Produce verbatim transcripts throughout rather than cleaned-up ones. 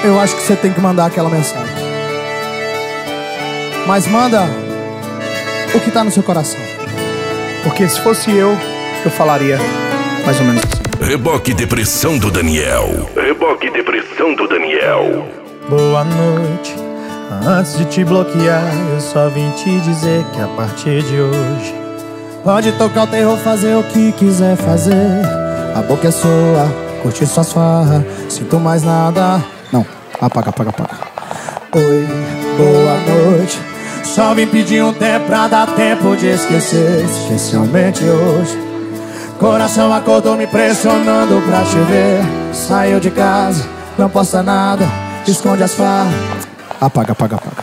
eu acho que você tem que mandar aquela mensagem. Mas manda o que tá no seu coração. Porque se fosse eu, eu falaria mais ou menos assim. Reboque Depressão do Daniel. Reboque Depressão do Daniel. Boa noite. Antes de te bloquear, eu só vim te dizer que a partir de hoje pode tocar o terror, fazer o que quiser fazer. A boca é sua, curte suas farras. Sinto mais nada. Não, apaga, apaga, apaga. Oi, boa noite. Só vim pedir um tempo pra dar tempo de esquecer. Especialmente hoje. Coração acordou me pressionando pra te ver. Saiu de casa, não posta nada, esconde as farras. Apaga, apaga, apaga.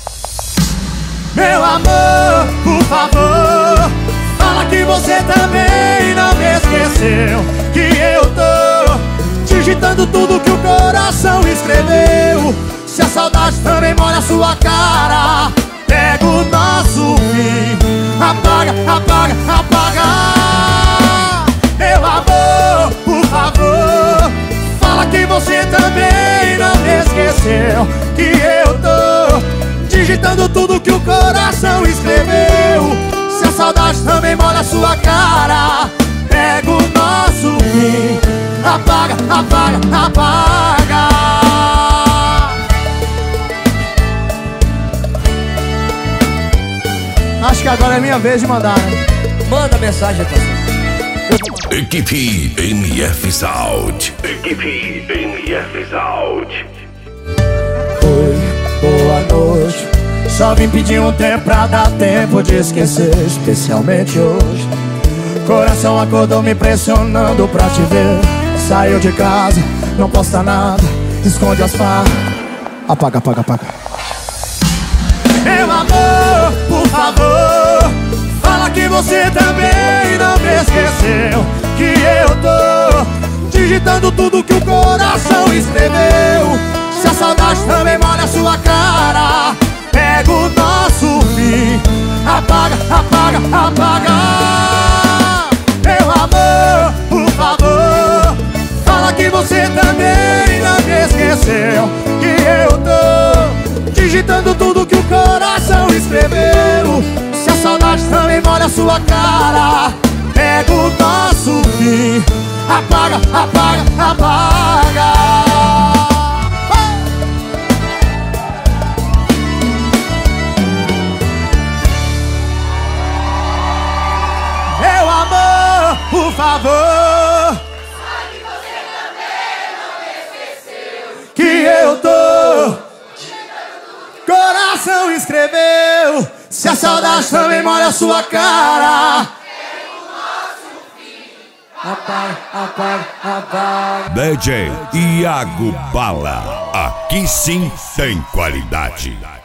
Meu amor, por favor, fala que você também não me esqueceu. Que eu tô digitando tudo que o coração escreveu. Se a saudade também molha a sua cara, pega o nosso fim. Apaga, apaga, apaga. Meu amor, por favor, fala que você também não me esqueceu. Que eu tô digitando tudo que o coração escreveu. Se a saudade também molha a sua cara, pega o nosso fim. Apaga, apaga, apaga. Acho que agora é minha vez de mandar, né? Manda mensagem, parceiro. Equipe M F Sound. Equipe M F Sound. Oi, boa noite. Só vim pedir um tempo pra dar tempo de esquecer. Especialmente hoje. Coração acordou me pressionando pra te ver. Saiu de casa, não posta nada, esconde as farras. Apaga, apaga, apaga. Meu amor, por favor, fala que você também não me esqueceu. Que eu tô digitando tudo que o coração escreveu. Se a saudade também molha a sua cara, pega o nosso fim. Apaga, apaga, apaga. Meu amor, por favor, fala que você também não me esqueceu. Que eu tô digitando tudo que o coração escreveu. Se a saudade também molha a sua cara, pega o nosso fim. Apaga, apaga, apaga. Meu amor, por favor, fala que você também não me esqueceu. que eu tô coração escreveu. Se a saudade também molha a sua cara, Pega o nosso fim. apaga, apaga, apaga. D J Iago Bala. Aqui sim tem qualidade.